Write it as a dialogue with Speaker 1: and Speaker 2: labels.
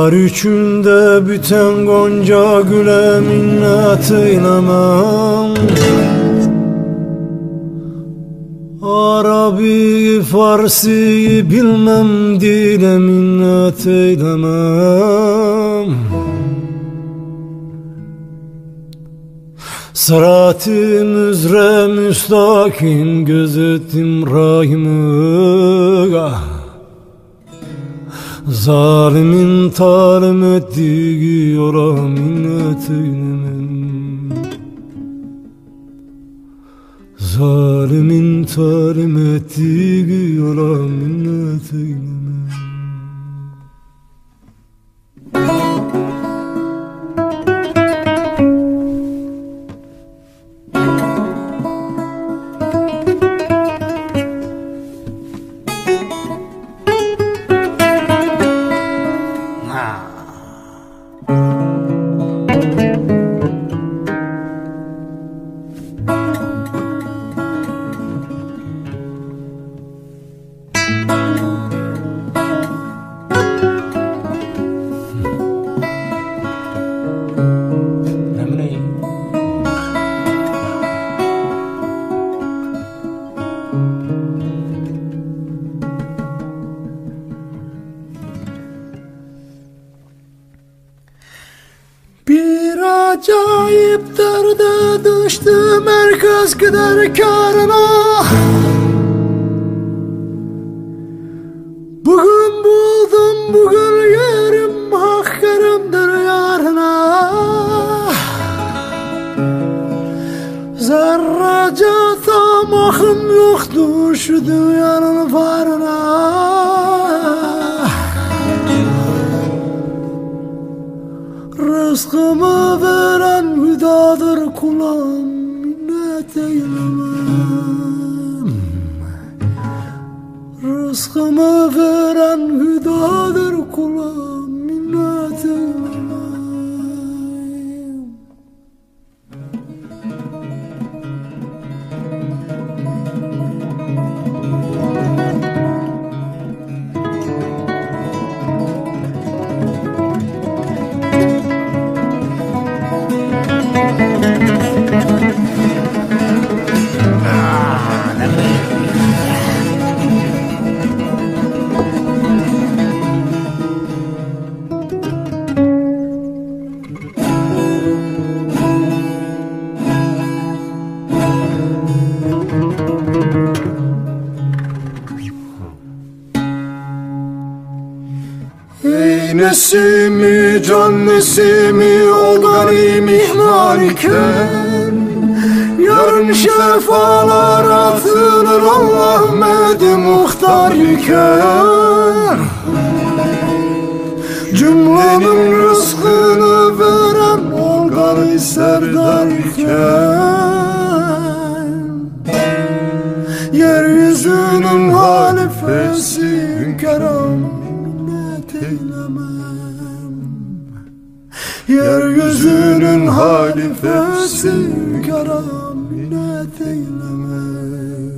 Speaker 1: Yar üçünde biten gonca güle minnet eylemem. Arabi Farsi bilmem, dile minnet eylemem. Sırat-ı müzre müstakim gözettim rahimı. Zalimin talim ettiği yola minnet eylemem. Zalimin talim ettiği yola minnet eylemem.
Speaker 2: Bir acayip derde düştüm herkes gider kârına. Bugün buldum bugün yerim, hak yerimdir yarına. Zerrece tamahım yoktu şu dünyanın varına. Rızkımı veren hüdadır kulağım, minnet eylemem. Rızkımı veren hüdadır kulağım, minnet eylemem. Ey nesimi can nesimi ol garip ihmal iken, yarın şefalar atılır Allah Ahmet-i Muhtar iken. Cümlenin rızkını veren ol garip serdar iken. Yeryüzünün halifesi hünkârım, yeryüzünün halifesi hünkârım, minnet eylemem.